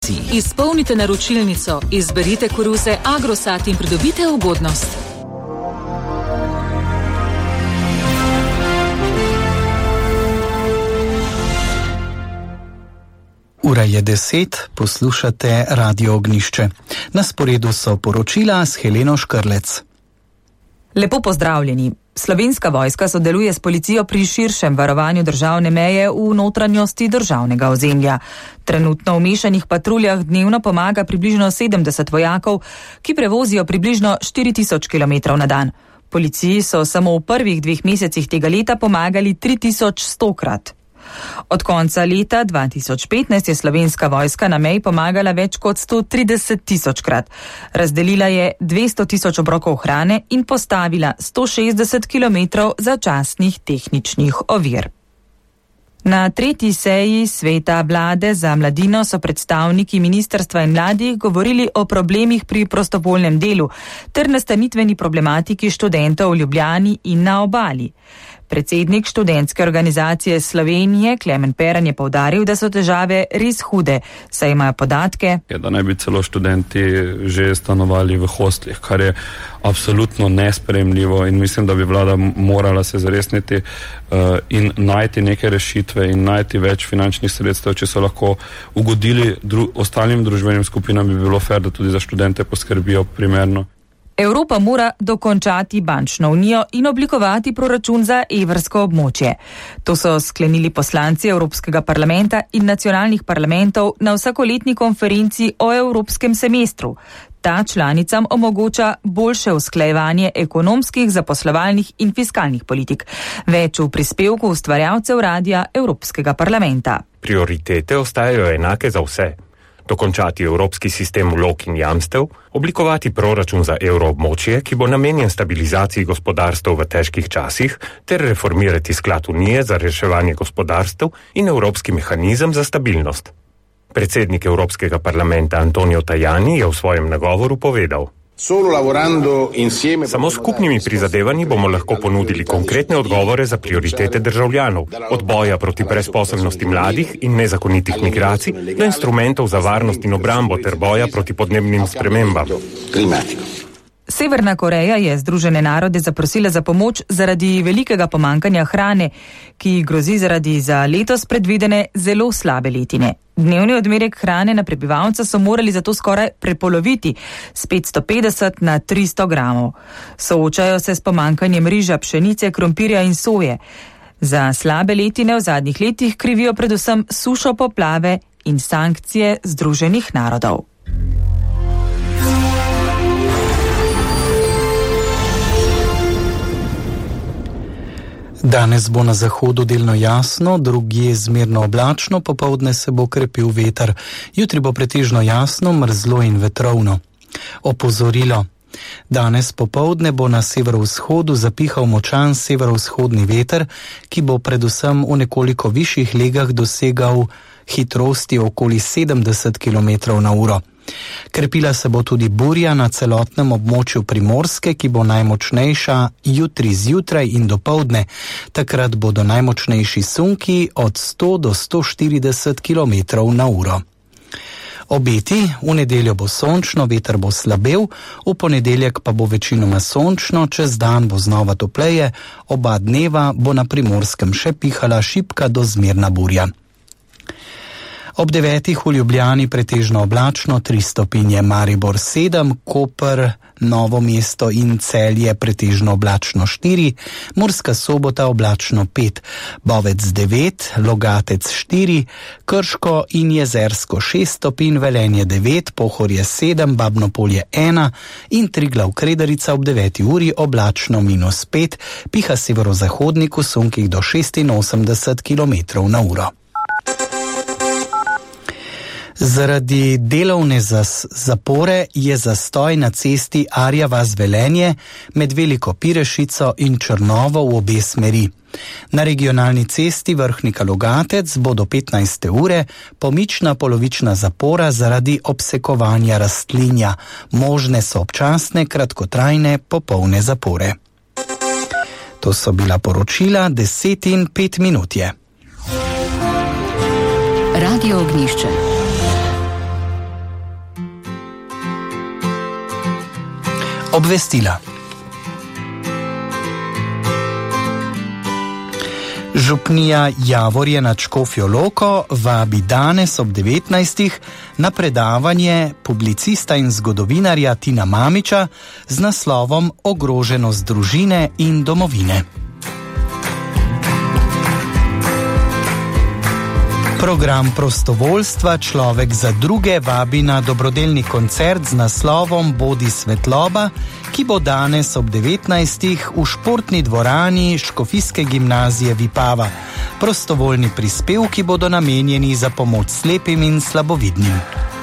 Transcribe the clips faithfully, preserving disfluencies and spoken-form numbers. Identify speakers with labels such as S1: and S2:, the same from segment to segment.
S1: akciji. Izpolnite naročilnico, izberite koruze Agrosat in pridobite ugodnost.
S2: Ura je deset, poslušate Radio Ognjišče. Na sporedu so poročila s Heleno Škrlec.
S3: Lepo pozdravljeni. Slovenska vojska sodeluje s policijo pri širšem varovanju državne meje v notranjosti državnega ozemlja. Trenutno v mešanih patruljah dnevno pomaga približno sedemdeset vojakov, ki prevozijo približno štiri tisoč kilometrov na dan. Policiji so samo v prvih dveh mesecih tega leta pomagali tri tisoč sto krat. Od konca leta dva tisoč petnajst je slovenska vojska na meji pomagala več kot sto trideset tisoč krat. Razdelila je dvesto tisoč obrokov hrane in postavila sto šestdeset kilometrov začasnih tehničnih ovir. Na tretji seji sveta vlade za mladino so predstavniki ministrstva in mladih govorili o problemih pri prostovoljnem delu ter nastanitveni problematiki študentov v Ljubljani in na Obali. Predsednik študentske organizacije Slovenije Klemen Peran je poudaril, da so težave res hude, saj imajo podatke,
S4: da naj bi celo študenti že stanovali v hostlih, kar je absolutno nesprejemljivo in mislim, da bi vlada morala se zaresniti uh, in najti neke rešitve in najti več finančnih sredstev, če so lahko ugodili dru- ostalim družbenim skupinam, bi bilo fair, da tudi za študente poskrbijo primerno.
S3: Evropa mora dokončati bančno unijo in oblikovati proračun za evrsko območje. To so sklenili poslanci Evropskega parlamenta in nacionalnih parlamentov na vsakoletni konferenci o evropskem semestru. Ta članicam omogoča boljše usklajevanje ekonomskih, zaposlovalnih in fiskalnih politik. Več v prispevku ustvarjalcev Radia Evropskega parlamenta.
S5: Prioritete ostajajo enake za vse. Dokončati evropski sistem vlog in jamstev, oblikovati proračun za evroobmočje, ki bo namenjen stabilizaciji gospodarstev v težkih časih, ter reformirati sklad Unije za reševanje gospodarstev in evropski mehanizem za stabilnost. Predsednik Evropskega parlamenta Antonio Tajani je v svojem nagovoru povedal: Samo skupnimi prizadevanji bomo lahko ponudili konkretne odgovore za prioritete državljanov, od boja proti brezposelnosti mladih in nezakonitih migracij do instrumentov za varnost in obrambo ter boja proti podnebnim spremembam.
S3: Severna Koreja je Združene narode zaprosila za pomoč zaradi velikega pomankanja hrane, ki grozi zaradi za letos predvidene zelo slabe letine. Dnevni odmerek hrane na prebivalca so morali zato skoraj prepoloviti s petsto petdeset na tristo gramov. Soočajo se s pomankanjem riža, pšenice, krompirja in soje. Za slabe letine v zadnjih letih krivijo predvsem sušo, poplave in sankcije Združenih narodov.
S2: Danes bo na zahodu delno jasno, drugje zmerno oblačno, popoldne se bo krepil veter. Jutri bo pretežno jasno, mrzlo in vetrovno. Opozorilo. Danes popoldne bo na severovzhodu zapihal močan severovzhodni veter, ki bo predvsem v nekoliko višjih legah dosegal hitrosti okoli sedemdeset kilometrov na uro. Krepila se bo tudi burja na celotnem območju Primorske, ki bo najmočnejša jutri zjutraj in dopoldne. Takrat bodo najmočnejši sunki od sto do sto štirideset kilometrov na uro. Obeti, v nedeljo bo sončno, veter bo slabel, v ponedeljek pa bo večinoma sončno, čez dan bo znova topleje, oba dneva bo na Primorskem še pihala šibka do zmerna burja. Ob devetih v Ljubljani pretežno oblačno, tri stopinje, Maribor sedem, Koper, Novo mesto in Celje pretežno oblačno štiri, Murska Sobota oblačno pet, Bovec devet, Logatec štiri, Krško in Jezersko šest stopinj, Velenje devet, Pohorje sedem, Babnopolje ena in Triglav Kredarica ob deveti uri oblačno minus pet, piha severozahodnik v sunkih do šestinosemdeset kilometrov na uro. Zaradi delovne zas- zapore je zastoj na cesti Arja vas Velenje med Veliko Pirešico in Črnovo v obe smeri. Na regionalni cesti Vrhnika Logatec bo do petnajste ure pomična polovična zapora zaradi obsekovanja rastlinja. Možne so občasne, kratkotrajne, popolne zapore. To so bila poročila, deset in pet minut je.
S1: Radio Ognjišče.
S2: Obvestila. Župnija Javorje nad Škofjo Loko vabi danes ob devetnajstih na predavanje publicista in zgodovinarja Tina Mamića z naslovom Ogroženost družine in domovine. Program prostovoljstva Človek za druge vabi na dobrodelni koncert z naslovom Bodi svetloba, ki bo danes ob devetnajstih v športni dvorani Škofijske gimnazije Vipava. Prostovoljni prispevki bodo namenjeni za pomoč slepim in slabovidnim.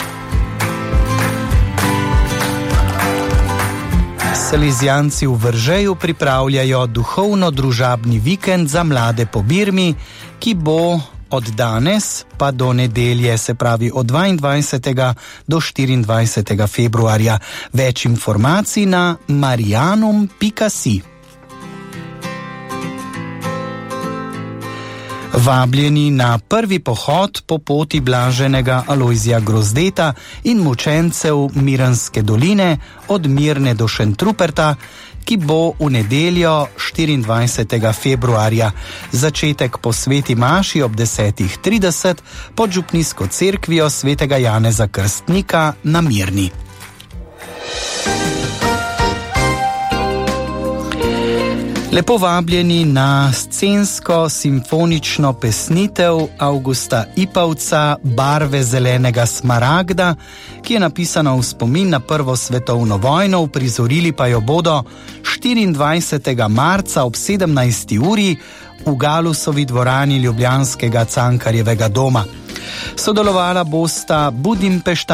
S2: Salezijanci v Vržeju pripravljajo duhovno-družabni vikend za mlade po Birmi, ki bo od danes pa do nedelje, se pravi od dvaindvajsetega do štiriindvajsetega februarja. Več informacij na marianum pika si. Vabljeni na prvi pohod po poti blaženega Alojzija Grozdeta in mučencev Miranske doline od Mirne do Šentruperta, ki bo v nedeljo štiriindvajsetega februarja. Začetek po sveti maši ob desetih trideset pod župnijsko cerkvijo svetega Janeza Krstnika na Mirni. Lepo vabljeni na scensko simfonično pesnitev Avgusta Ipavca Barve zelenega smaragda, ki je napisana v spomin na prvo svetovno vojno, uprizorili pa jo bodo štiriindvajsetega marca ob sedemnajsti uri v Galusovi dvorani ljubljanskega Cankarjevega doma. Sodelovala bosta Budimpešta